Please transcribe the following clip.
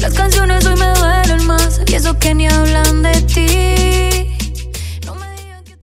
Las canciones hoy me duelen más, y eso que ni hablan de ti.